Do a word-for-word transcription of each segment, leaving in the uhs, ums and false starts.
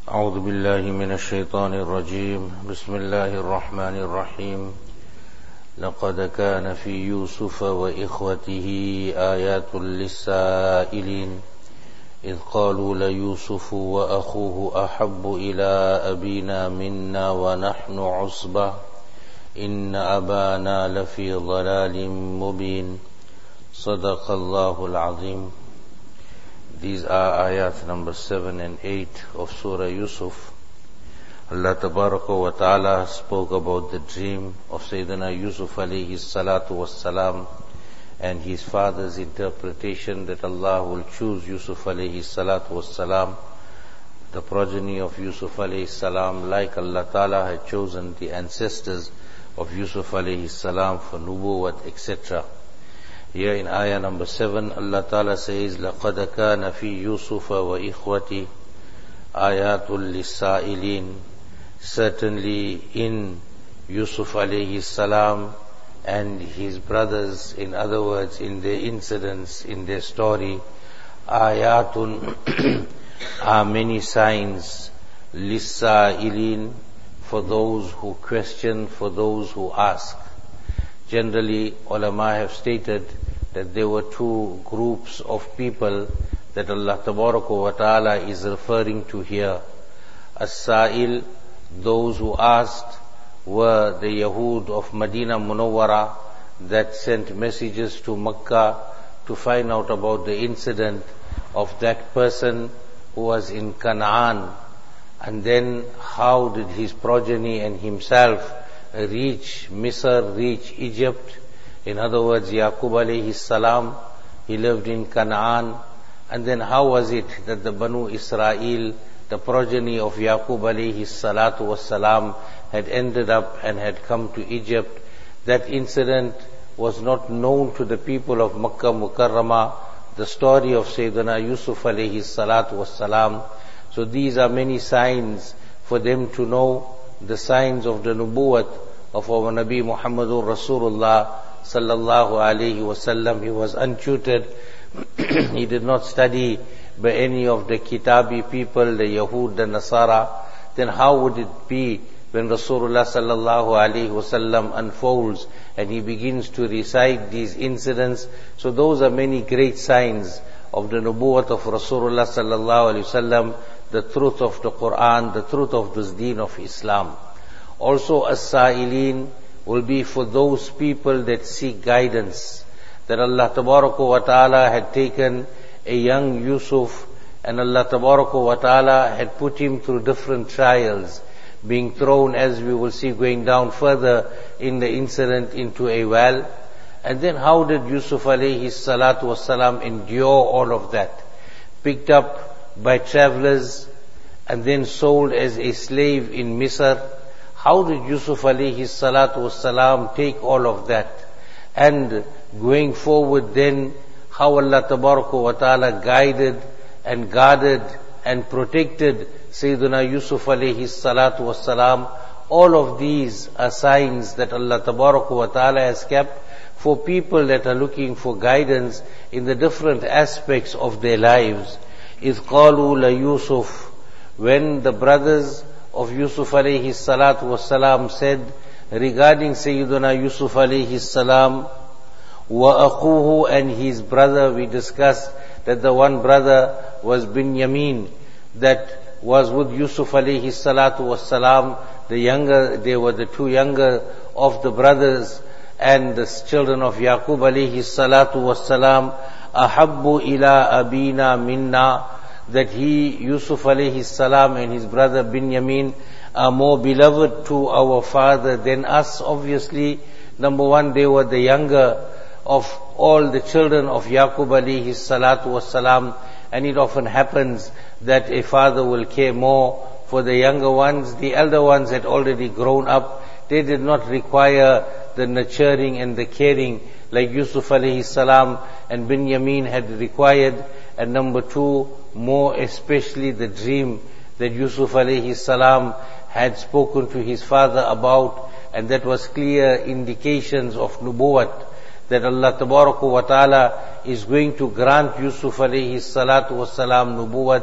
أعوذ بالله من الشيطان الرجيم بسم الله الرحمن الرحيم لقد كان في يوسف وإخوته آيات للسائلين إذ قالوا ليوسف وأخوه أحب إلى أبينا منا ونحن عصبة إن أبانا لفي ضلال مبين صدق الله العظيم. These are ayat number seven and eight of Surah Yusuf. Allah Tabaraka wa Ta'ala spoke about the dream of Sayyidina Yusuf alayhi salatu wassalam and his father's interpretation that Allah will choose Yusuf alayhi salatu wassalam, the progeny of Yusuf alayhi salam, like Allah Ta'ala had chosen the ancestors of Yusuf alayhi salam for nubuwwat, et cetera. Here in ayah number seven, Allah Ta'ala says, لَقَدْ كَانَ فِي يُوسُفَ وَإِخْوَتِهِ آيَاتٌ لِلسَّائِلِينَ. Certainly in Yusuf alayhi salam and his brothers, in other words, in their incidents, in their story, ayatun are many signs, لِلسَّائِلِينَ, for those who question, for those who ask. Generally, ulama have stated that there were two groups of people that Allah Tabaraka wa Ta'ala is referring to here. As-Sa'il, those who asked, were the Yahud of Medina Munawwara that sent messages to Makkah to find out about the incident of that person who was in Canaan, and then how did his progeny and himself reach Misr, reach Egypt. In other words, Yaqub alayhi salam, he lived in Canaan. And then how was it that the Banu Israel, the progeny of Yaqub alayhi salatu was salam, had ended up and had come to Egypt? That incident was not known to the people of Makkah Mukarramah, the story of Sayyidina Yusuf alayhi salatu was salam. So these are many signs for them to know the signs of the nubuwwat of our Nabi Muhammadur Rasulullah sallallahu alayhi wasallam. He was untutored. He did not study by any of the Kitabi people, the Yahud, the Nasara. Then how would it be when Rasulullah sallallahu alayhi wasallam unfolds and he begins to recite these incidents? So those are many great signs of the nubuwwat of Rasulullah sallallahu alayhi wasallam, the truth of the Quran, the truth of this deen of Islam. Also, as-sa'ilin will be for those people that seek guidance. That Allah Tabaraka wa Ta'ala had taken a young Yusuf and Allah Tabaraka wa Ta'ala had put him through different trials, being thrown, as we will see going down further in the incident, into a well. And then how did Yusuf alayhi salatu wassalam endure all of that? Picked up by travelers and then sold as a slave in Misr. How did Yusuf alayhi salatu wassalam take all of that? And going forward then, how Allah Tabaraka wa Ta'ala guided and guarded and protected Sayyidina Yusuf alayhi salatu wassalam. All of these are signs that Allah Tabaraka wa Ta'ala has kept for people that are looking for guidance in the different aspects of their lives. إِذْ قَالُوا لَيُوسُفْ, when the brothers of Yusuf alayhi salatu wassalam said regarding Sayyiduna Yusuf alayhi salam, وَأَخُوهُ, and his brother, we discussed that the one brother was Binyamin, that was with Yusuf alayhi salatu wassalam. The younger, they were the two younger of the brothers and the children of Yaqub alayhi salatu wassalam. أَحَبُّ إِلَىٰ أَبِينَا مِنَّا, that he, Yusuf alayhi salam, and his brother Binyamin are more beloved to our father than us. Obviously, number one, they were the younger of all the children of Yaqub alayhi salatu wassalam, and it often happens that a father will care more for the younger ones. The elder ones had already grown up. They did not require the nurturing and the caring like Yusuf alayhi salam and Binyamin had required. And number two, more especially the dream that Yusuf alayhi salam had spoken to his father about, and that was clear indications of nubuwwat, that Allah Tabaraka wa Ta'ala is going to grant Yusuf alayhi salatu wassalam nubuwwat.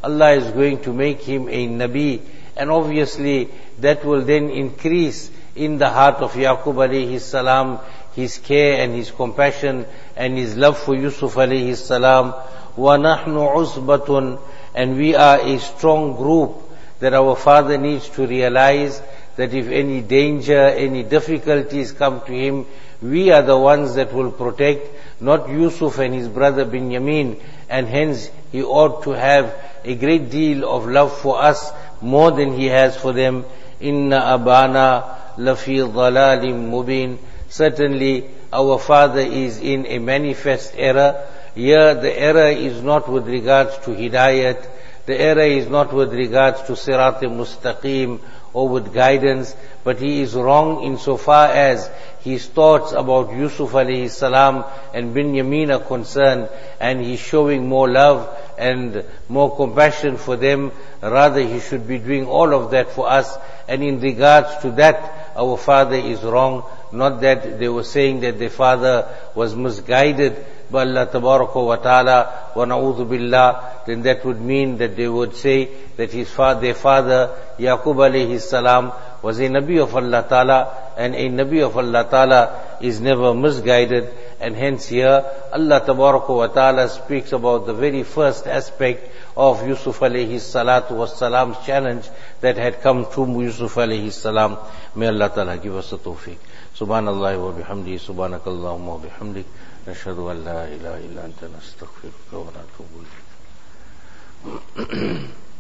Allah is going to make him a Nabi. And obviously that will then increase in the heart of Yaqub alayhi salam his care and his compassion and his love for Yusuf alayhi salam. وَنَحْنُ عُصْبَةٌ, and we are a strong group, that our father needs to realize that if any danger, any difficulties come to him, we are the ones that will protect, not Yusuf and his brother Binyamin, and hence he ought to have a great deal of love for us more than he has for them. Inna abana lafi dhalalim mubin. Certainly our father is in a manifest error. Here the error is not with regards to hidayat, the error is not with regards to sirat-e-mustaqim or with guidance, but he is wrong insofar as his thoughts about Yusuf alayhi salam and Binyamin are concerned, and he's showing more love and more compassion for them. Rather, he should be doing all of that for us, and in regards to that, our father is wrong. Not that they were saying that their father was misguided by Allah tabaraka wa ta'ala, wa na'udhu billah, then that would mean that they would say that his father, their father, Yaqub alayhi salam, was a Nabi of Allah ta'ala, and a Nabi of Allah ta'ala is never misguided. And hence here, Allah tabaraka wa ta'ala speaks about the very first aspect of Yusuf alayhi salatu was salam's challenge that had come to Yusuf alayhi salam. May Allah ta'ala give us the tawfiq. Subhanallah wa bihamdi, subhanakallahumma wa bihamdik, nashhadu an la ilaha illa anta nastaghfiruka wa natubu ilayk.